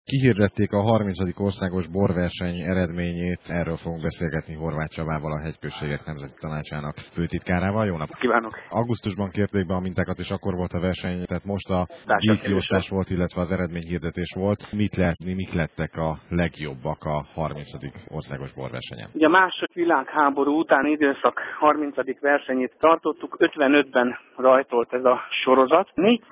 Kihirdették a 30. országos borverseny eredményét, erről fogunk beszélgetni Horváth Csabával, a Hegyközségek Nemzeti Tanácsának főtitkárával. Jó napot kívánok! Augusztusban kérték be a mintákat, és akkor volt a verseny, tehát most a díjkiosztás volt, illetve az eredményhirdetés volt. Mit lehetni, mik lettek a legjobbak a 30. országos borversenyen? Ugye a második világháború utáni időszak 30. versenyét tartottuk, 55-ben rajtolt ez a sorozat.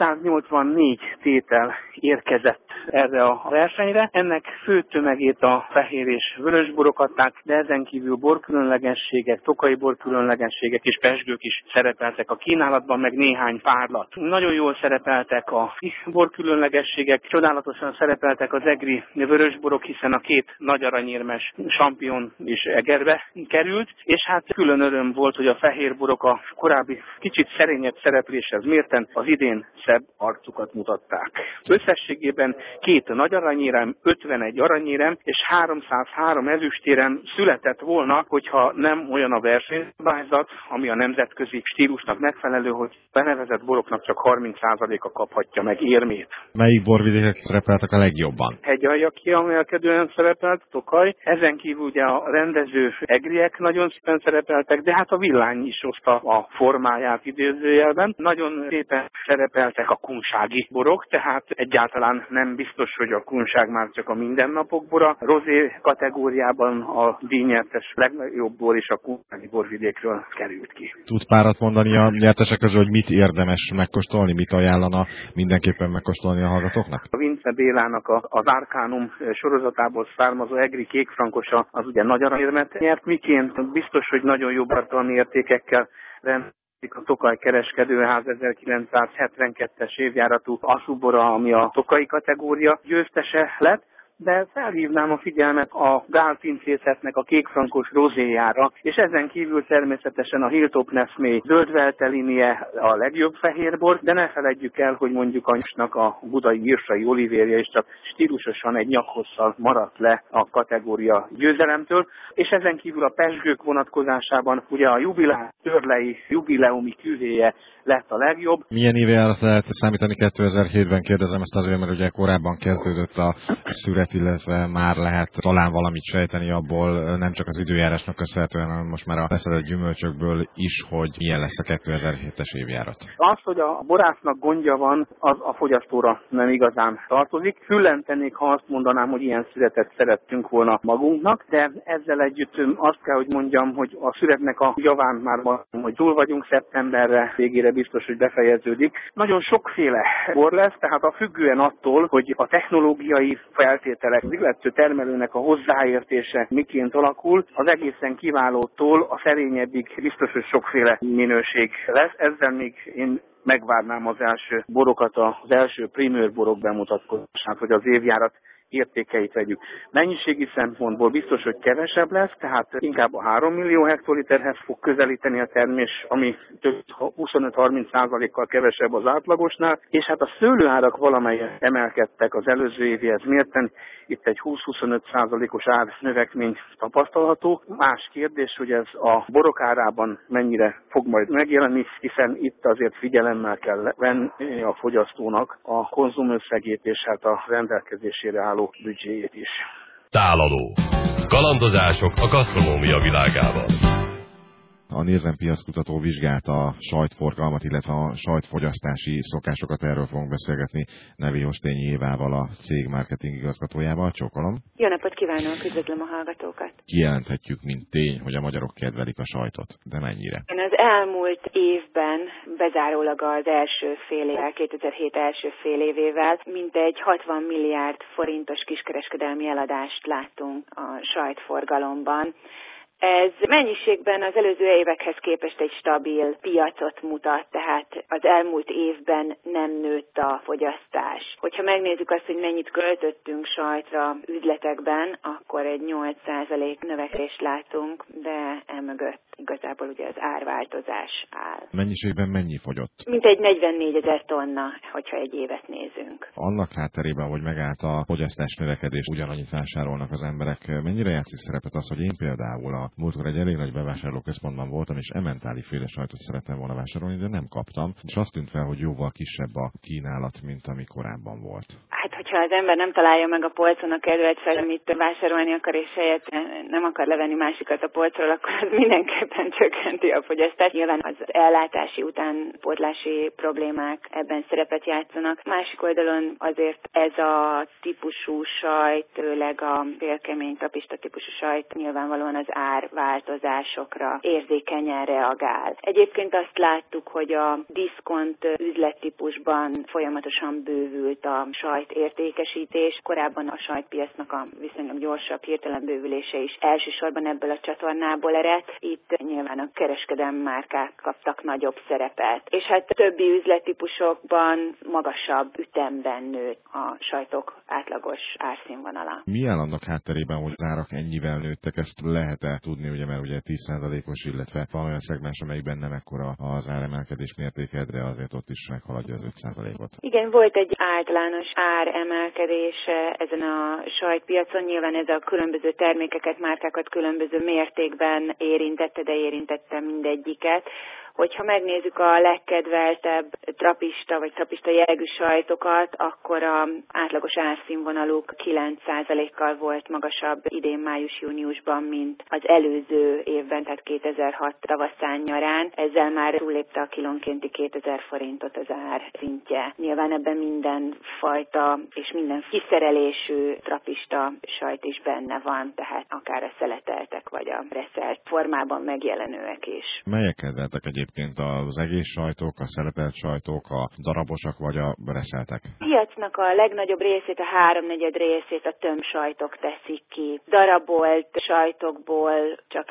484 tétel érkezett erre a versenyre. Ennek fő tömegét a fehér és vörös borok adták, de ezen kívül borkülönlegességek, tokaji borkülönlegességek és pezsgők is szerepeltek a kínálatban, meg néhány párlat. Nagyon jól szerepeltek a borkülönlegességek, csodálatosan szerepeltek az egri vörösborok, hiszen a két nagy aranyérmes Champion is Egerbe került, és hát külön öröm volt, hogy a fehérborok a korábbi kicsit szerényebb szerepléshez mérten az idén szebb arcukat mutatták. Összességében 2 nagy aranyérem, 51 aranyérem és 303 ezüstérem született volna, hogyha nem olyan a versenyszabályzat, ami a nemzetközi stílusnak megfelelő, hogy benevezett boroknak csak 30%-a kaphatja meg érmét. Melyik borvidékek szerepeltek a legjobban? Hegyalja kiemelkedően szerepelt, Tokaj, ezen kívül ugye a rendező egriek nagyon szépen szerepeltek, de hát a villány is hozta a formáját idézőjelben. Nagyon szépen szerepeltek a kunsági borok, tehát egyáltalán nem biztos, hogy a kunság már csak a mindennapok bora. Rozé kategóriában a díjnyertes legjobb bor is a kunsági borvidékről került ki. Tud párat mondani a nyertesek közül, hogy mit érdemes megkóstolni, mit ajánlana mindenképpen megkóstolni a hallgatóknak? A Vince Bélának az Arcanum sorozatából származó egri kékfrankosa az ugye nagy aranyérmet nyert, miként biztos, hogy nagyon jó tartalmi értékekkel rendelkezik a Tokaj Kereskedőház 1972-es évjáratú Asubora, ami a tokai kategória győztese lett. De felhívnám a figyelmet a Gál pincészetnek a kékfrankos rozéjára, és ezen kívül természetesen a Hilltop Nesmé zöldveltelinie a legjobb fehérbor, de ne feledjük el, hogy mondjuk a budai Girsai Olivérja is csak stílusosan egy nyakhosszal maradt le a kategória győzelemtől, és ezen kívül a pezsgők vonatkozásában ugye a Jubilá Törlei jubileumi küvéje lett a legjobb. Milyen évjárat lehet számítani 2007-ben, kérdezem ezt azért, mert ugye korábban kezdődött a szüret, illetve már lehet talán valamit sejteni abból, nem csak az időjárásnak köszönhetően, hanem most már a beszedett gyümölcsökből is, hogy milyen lesz a 2007-es évjárat. Az, hogy a borásznak gondja van, az a fogyasztóra nem igazán tartozik. Füllentenék, ha azt mondanám, hogy ilyen szüretet szerettünk volna magunknak, de ezzel együtt azt kell, hogy mondjam, hogy a szüretnek a javán már van, hogy túl vagyunk szeptemberre, végére biztos, hogy befejeződik. Nagyon sokféle bor lesz, tehát a függően attól, hogy a technológiai feltételek, az illető termelőnek a hozzáértése miként alakul, az egészen kiválótól a szerényebbig biztos, hogy sokféle minőség lesz. Ezzel még én megvárnám az első borokat, az első primőr borok bemutatkozását, hogy az évjárat értékeit vegyük. Mennyiségi szempontból biztos, hogy kevesebb lesz, tehát inkább a 3 millió hektoliterhez fog közelíteni a termés, ami 25-30%-kal kevesebb az átlagosnál, és hát a szőlőárak valamelyet emelkedtek az előző évihez mérten, itt egy 20-25%-os ár növekmény tapasztalható. Más kérdés, hogy ez a borok árában mennyire fog majd megjelenni, hiszen itt azért figyelemmel kell venni a fogyasztónak a konzumösszegét és hát a rendelkezésére álló büdzséjét is. Tálaló. Kalandozások a gasztronómia világában. A Nielsen piackutató vizsgálta a sajtforgalmat, illetve a sajtfogyasztási szokásokat, erről fogunk beszélgetni Nevi Ostényi Évával, a cég marketing igazgatójával. Csókolom! Jó napot kívánok, üdvözlöm a hallgatókat! Kijelenthetjük, mint tény, hogy a magyarok kedvelik a sajtot, de mennyire? Az elmúlt évben, bezárólag az első fél évvel, 2007 első fél évével, mintegy 60 milliárd forintos kiskereskedelmi eladást láttunk a sajtforgalomban. Ez mennyiségben az előző évekhez képest egy stabil piacot mutat, tehát az elmúlt évben nem nőtt a fogyasztás. Hogyha megnézzük azt, hogy mennyit költöttünk sajtra üzletekben, akkor egy 8% növekedést látunk, de emögött igazából ugye az árváltozás áll. Mennyiségben mennyi fogyott? Mintegy 44 000 tonna, hogyha egy évet nézünk. Annak hátterében, hogy megállt a fogyasztás növekedés, ugyanannyit vásárolnak az emberek, mennyire játszik szerepet az, hogy én például a múltkor egy elég nagy bevásárlóközpontban voltam, és ementáli féle sajtot szerettem volna vásárolni, de nem kaptam, és azt tűnt fel, hogy jóval kisebb a kínálat, mint ami korábban volt. Hát, hogyha az ember nem találja meg a polcon a kedvelt fel, amit vásárolni akar, és helyett nem akar levenni másikat a polcról, akkor az mindenképpen csökkenti a fogyasztást. Nyilván az ellátási utánpótlási problémák ebben szerepet játszanak. Másik oldalon azért ez a típusú sajt, főleg a félkemény tapista típusú sajt nyilvánvalóan az árváltozásokra érzékenyen reagál. Egyébként azt láttuk, hogy a diszkont üzlettípusban folyamatosan bővült a sajt értékesítés. Korábban a sajtpiacnak a viszonylag gyorsabb hirtelen bővülése is elsősorban ebből a csatornából eredt. Itt nyilván a kereskedelmi márkák kaptak nagyobb szerepet. És hát többi üzlettípusokban magasabb ütemben nőtt a sajtok átlagos árszínvonala. Mi áll annak hátterében, hogy az árak ennyivel nőttek? Ezt lehet-e tudni, ugye, mert ugye 10%-os, illetve van olyan szegmens, amelyikben nem ekkora az áremelkedés mértéke, de azért ott is meghaladja az 5%-ot. Igen, volt egy általános áremelkedés ezen a sajtpiacon. Nyilván ez a különböző termékeket, márkákat különböző mértékben érintette, de érintette mindegyiket. Hogyha megnézzük a legkedveltebb trapista vagy trapista jellegű sajtokat, akkor az átlagos árszínvonaluk 9%-kal volt magasabb idén május-júniusban, mint az előző évben, tehát 2006 tavaszán-nyarán. Ezzel már túllépte a kilónkénti 2000 forintot az ár szintje. Nyilván ebben minden fajta és minden kiszerelésű trapista sajt is benne van, tehát akár a szeleteltek vagy a reszelt formában megjelenőek is. Melyek kedveltek egyébként az egész sajtok, a szeletelt sajtok, a darabosak vagy a reszeltek? A piacnak a legnagyobb részét, a 3/4 részét a tömbsajtok teszik ki. Darabolt sajtokból csak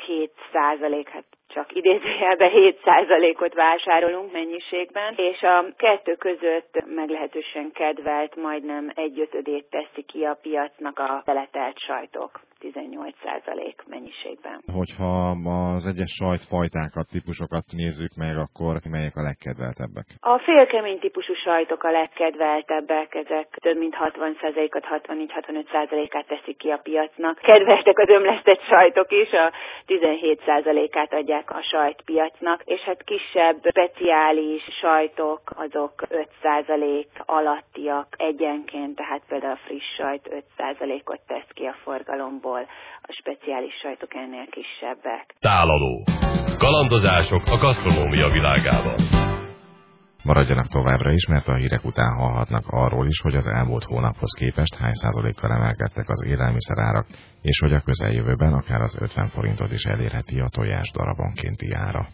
7%, hát csak idézőjelben 7%-ot vásárolunk mennyiségben, és a kettő között meglehetősen kedvelt, majdnem 1/5 teszi ki a piacnak a szeletelt sajtok. 18% mennyiségben. Hogyha az egyes sajtfajtákat, típusokat nézzük meg, akkor melyek a legkedveltebbek? A félkemény típusú sajtok a legkedveltebbek, ezek több mint 60%-ot, 64-65%-át teszik ki a piacnak. Kedveltek az ömlesztett sajtok is, a 17%-át adják a sajtpiacnak, és hát kisebb, speciális sajtok, azok 5% alattiak egyenként, tehát például a friss sajt 5%-ot tesz ki a forgalomból. A speciális sajtok ennél kisebbek. Tálaló. Kalandozások a gasztronómia világában. Maradjanak továbbra is, mert a hírek után hallhatnak arról is, hogy az elmúlt hónaphoz képest hány százalékkal emelkedtek az élelmiszerárak, és hogy a közeljövőben akár az 50 forintot is elérheti a tojás darabonkénti ára.